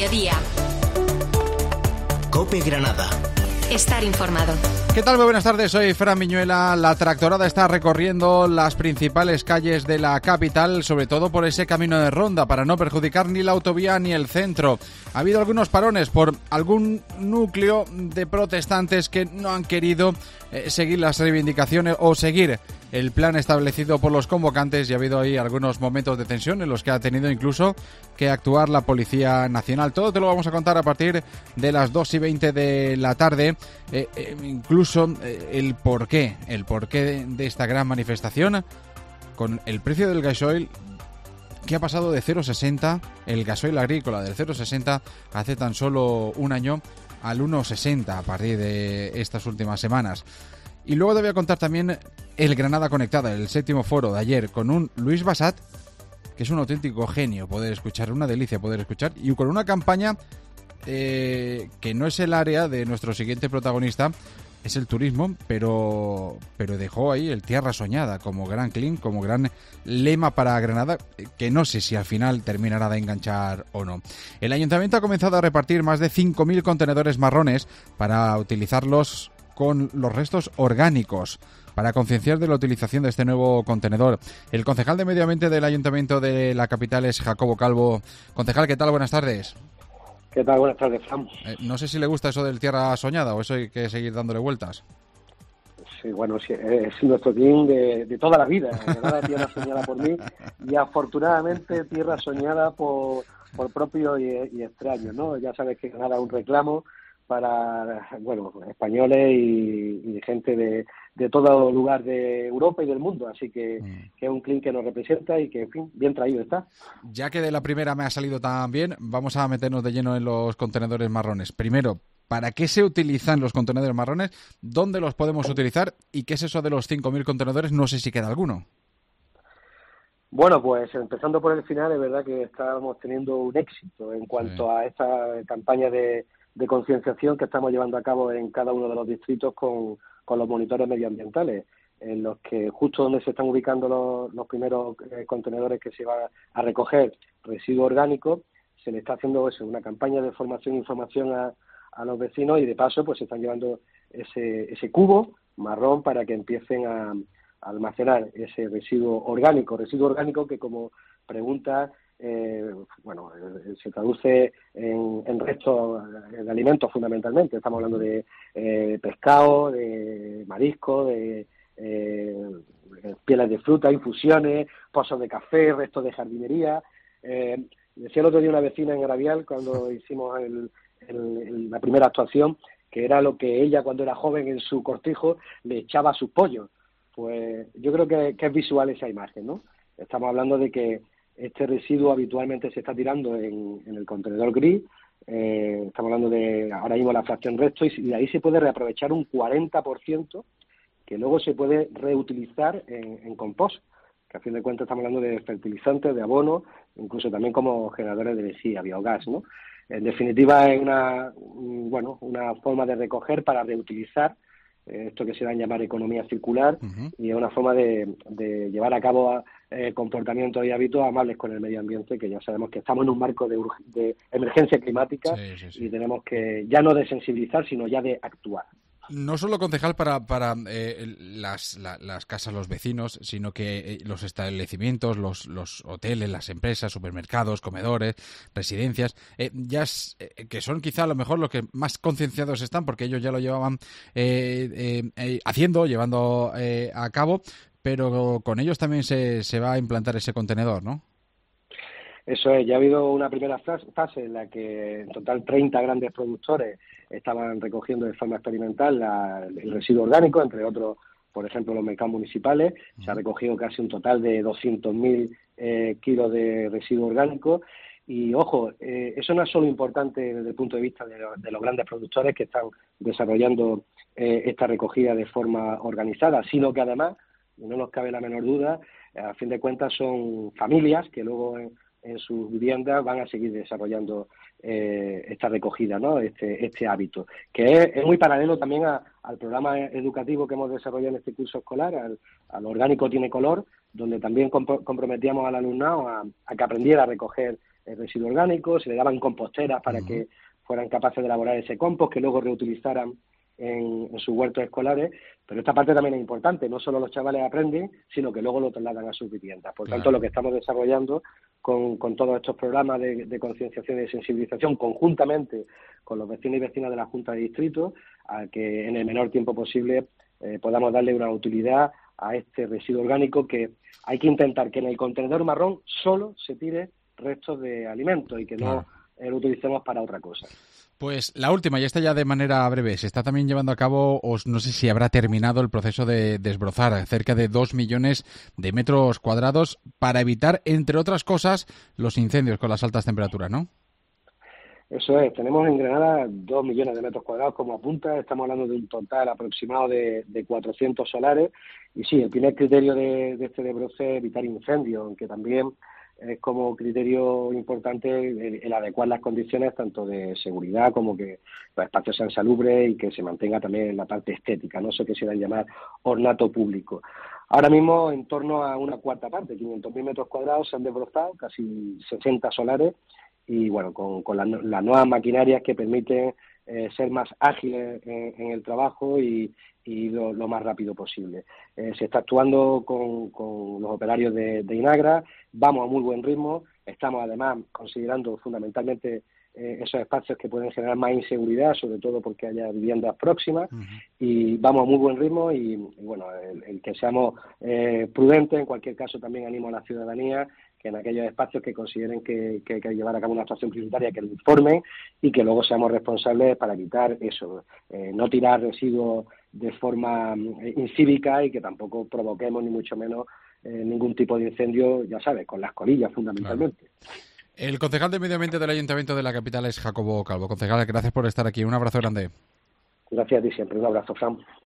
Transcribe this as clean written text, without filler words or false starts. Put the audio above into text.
mediodía. COPE Granada. Estar informado. ¿Qué tal? Muy buenas tardes, soy Fran Miñuela. La tractorada está recorriendo las principales calles de la capital, sobre todo por ese camino de ronda, para no perjudicar ni la autovía ni el centro. Ha habido algunos parones por algún núcleo de protestantes que no han querido seguir las reivindicaciones o seguir el plan establecido por los convocantes, y ha habido ahí algunos momentos de tensión en los que ha tenido incluso que actuar la Policía Nacional. Todo te lo vamos a contar a partir de las 2:20 de la tarde, incluso el porqué de esta gran manifestación, con el precio del gasoil que ha pasado de 0,60, el gasoil agrícola del 0,60 hace tan solo un año, al 1,60 a partir de estas últimas semanas. Y luego te voy a contar también el Granada Conectada, el 7º foro de ayer, con un Luis Bassat, que es un auténtico genio poder escuchar, una delicia poder escuchar, y con una campaña que no es el área de nuestro siguiente protagonista, es el turismo, pero dejó ahí el Tierra Soñada como gran clean, como gran lema para Granada, que no sé si al final terminará de enganchar o no. El Ayuntamiento ha comenzado a repartir más de 5.000 contenedores marrones para utilizarlos con los restos orgánicos, para concienciar de la utilización de este nuevo contenedor. El concejal de Medio Ambiente del Ayuntamiento de la capital es Jacobo Calvo. Concejal, ¿qué tal? Buenas tardes. ¿Qué tal? Buenas tardes, Fran. No sé si le gusta eso del Tierra Soñada o eso hay que seguir dándole vueltas. Sí, bueno, sí, es nuestro team de toda la vida. Granada, Tierra Soñada por mí, y afortunadamente Tierra Soñada por propios y extraños, ¿no? Ya sabes que Granada es un reclamo para, bueno, españoles y gente de todo lugar de Europa y del mundo, así que es un clean que nos representa y que, en fin, bien traído está. Ya que de la primera me ha salido tan bien, vamos a meternos de lleno en los contenedores marrones. Primero, ¿para qué se utilizan los contenedores marrones? ¿Dónde los podemos utilizar? ¿Y qué es eso de los 5.000 contenedores? No sé si queda alguno. Bueno, pues empezando por el final, es verdad que estábamos teniendo un éxito en cuanto a esta campaña de concienciación que estamos llevando a cabo en cada uno de los distritos con los monitores medioambientales, en los que justo donde se están ubicando los primeros contenedores que se va a recoger residuos orgánicos, se le está haciendo una campaña de formación e información a los vecinos, y de paso pues se están llevando ese cubo marrón para que empiecen a almacenar ese residuo orgánico que, como pregunta, se traduce en restos de alimentos fundamentalmente. Estamos hablando de pescado, de marisco, de pieles de fruta, infusiones, pozos de café, restos de jardinería. Decía el otro día una vecina en Arabial, cuando hicimos la primera actuación, que era lo que ella, cuando era joven, en su cortijo le echaba a sus pollos. Pues yo creo que es visual esa imagen, ¿no? Estamos hablando de que este residuo habitualmente se está tirando en el contenedor gris. Estamos hablando de ahora mismo la fracción resto, y de ahí se puede reaprovechar un 40% que luego se puede reutilizar en compost, que a fin de cuentas estamos hablando de fertilizantes, de abono, incluso también como generadores de energía, biogás, ¿no? En definitiva, es una forma de recoger para reutilizar, esto que se da en llamar economía circular, y es una forma de llevar a cabo comportamientos y hábitos amables con el medio ambiente, que ya sabemos que estamos en un marco de emergencia climática, y tenemos que ya no de sensibilizar, sino ya de actuar. No solo, concejal, para las casas, los vecinos, sino que los establecimientos, los hoteles, las empresas, supermercados, comedores, residencias, que son quizá a lo mejor los que más concienciados están, porque ellos ya lo llevaban llevando a cabo, pero con ellos también se va a implantar ese contenedor, ¿no? Eso es, ya ha habido una primera fase en la que en total 30 grandes productores estaban recogiendo de forma experimental el residuo orgánico, entre otros, por ejemplo, los mercados municipales. Se ha recogido casi un total de 200.000 kilos de residuo orgánico. Y, ojo, eso no es solo importante desde el punto de vista de los grandes productores que están desarrollando esta recogida de forma organizada, sino que además, y no nos cabe la menor duda, a fin de cuentas son familias que luego en sus viviendas van a seguir desarrollando esta recogida, ¿no? Este hábito, que es muy paralelo también al programa educativo que hemos desarrollado en este curso escolar, al Orgánico Tiene Color, donde también comprometíamos al alumnado a que aprendiera a recoger residuo orgánico, se le daban composteras para que fueran capaces de elaborar ese compost que luego reutilizaran en sus huertos escolares, pero esta parte también es importante, no solo los chavales aprenden, sino que luego lo trasladan a sus viviendas. Por tanto, lo que estamos desarrollando con todos estos programas de concienciación y de sensibilización, conjuntamente con los vecinos y vecinas de la Junta de Distrito, a que en el menor tiempo posible podamos darle una utilidad a este residuo orgánico, que hay que intentar que en el contenedor marrón solo se tire restos de alimentos y que no lo utilicemos para otra cosa. Pues la última, y esta ya de manera breve, se está también llevando a cabo, o no sé si habrá terminado el proceso de desbrozar cerca de 2 millones de metros cuadrados para evitar, entre otras cosas, los incendios con las altas temperaturas, ¿no? Eso es, tenemos en Granada 2 millones de metros cuadrados como apunta, estamos hablando de un total aproximado de 400 solares, y sí, el primer criterio de este desbroce es evitar incendios, aunque también es como criterio importante el adecuar las condiciones tanto de seguridad como que los espacios sean salubres y que se mantenga también la parte estética, no sé qué se va a llamar ornato público. Ahora mismo en torno a una cuarta parte, 500.000 metros cuadrados se han desbrozado, casi 60 solares, y bueno, con las nuevas maquinarias que permiten ser más ágiles en el trabajo y lo más rápido posible. Se está actuando con los operarios de Inagra, vamos a muy buen ritmo, estamos además considerando fundamentalmente esos espacios que pueden generar más inseguridad, sobre todo porque haya viviendas próximas, y vamos a muy buen ritmo y bueno, el que seamos prudentes, en cualquier caso también animo a la ciudadanía que en aquellos espacios que consideren que hay que llevar a cabo una actuación prioritaria, que lo informen y que luego seamos responsables para evitar eso, no tirar residuos de forma incívica y que tampoco provoquemos ni mucho menos ningún tipo de incendio, ya sabes, con las colillas fundamentalmente. Claro. El concejal de Medio Ambiente del Ayuntamiento de la capital es Jacobo Calvo. Concejal, gracias por estar aquí. Un abrazo grande. Gracias a ti siempre. Un abrazo, Fran.